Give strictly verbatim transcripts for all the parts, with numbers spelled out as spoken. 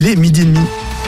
Les midi et demi.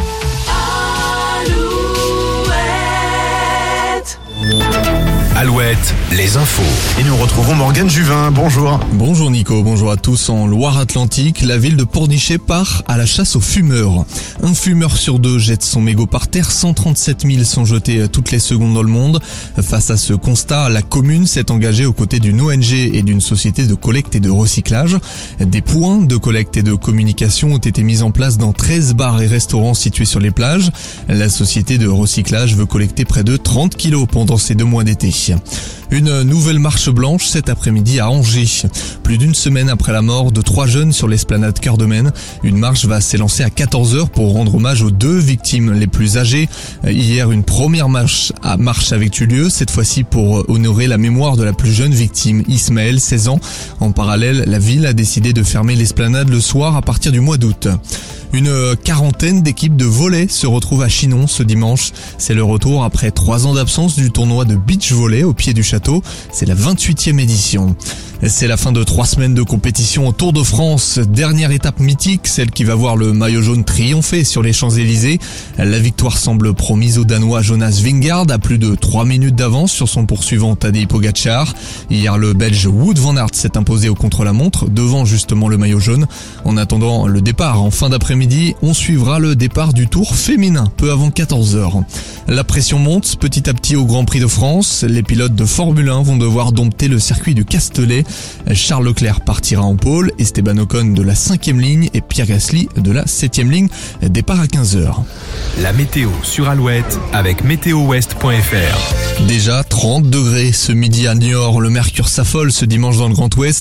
Alouette, les infos. Et nous retrouvons Morgane Juvin. Bonjour. Bonjour Nico, bonjour à tous. En Loire-Atlantique, la ville de Pornichet part à la chasse aux fumeurs. Un fumeur sur deux jette son mégot par terre, cent trente-sept mille sont jetés toutes les secondes dans le monde. Face à ce constat, la commune s'est engagée aux côtés d'une O N G et d'une société de collecte et de recyclage. Des points de collecte et de communication ont été mis en place dans treize bars et restaurants situés sur les plages. La société de recyclage veut collecter près de trente kilos pendant ces deux mois d'été. Une nouvelle marche blanche cet après-midi à Angers. Plus d'une semaine après la mort de trois jeunes sur l'esplanade Cœur de Maine, une marche va s'élancer à quatorze heures pour rendre hommage aux deux victimes les plus âgées. Hier, une première marche, à marche avait eu lieu, cette fois-ci pour honorer la mémoire de la plus jeune victime, Ismaël, seize ans. En parallèle, la ville a décidé de fermer l'esplanade le soir à partir du mois d'août. Une quarantaine d'équipes de volley se retrouvent à Chinon ce dimanche. C'est le retour après trois ans d'absence du tournoi de beach volley au pied du château. C'est la vingt-huitième édition. C'est la fin de trois semaines de compétition au Tour de France. Dernière étape mythique, celle qui va voir le maillot jaune triompher sur les Champs-Élysées. La victoire semble promise au Danois Jonas Vingegaard à plus de trois minutes d'avance sur son poursuivant Tadej Pogacar. Hier, le Belge Wout van Aert s'est imposé au contre-la-montre devant justement le maillot jaune. En attendant le départ en fin d'après-midi, on suivra le départ du Tour féminin peu avant quatorze heures. La pression monte petit à petit au Grand Prix de France. Les pilotes de Formule un vont devoir dompter le circuit du Castellet. Charles Leclerc partira en pôle, Esteban Ocon de la cinquième ligne et Pierre Gasly de la septième ligne. Départ à quinze heures. La météo sur Alouette avec météo ouest point f r. Déjà trente degrés ce midi à Niort. Le mercure s'affole ce dimanche dans le Grand Ouest.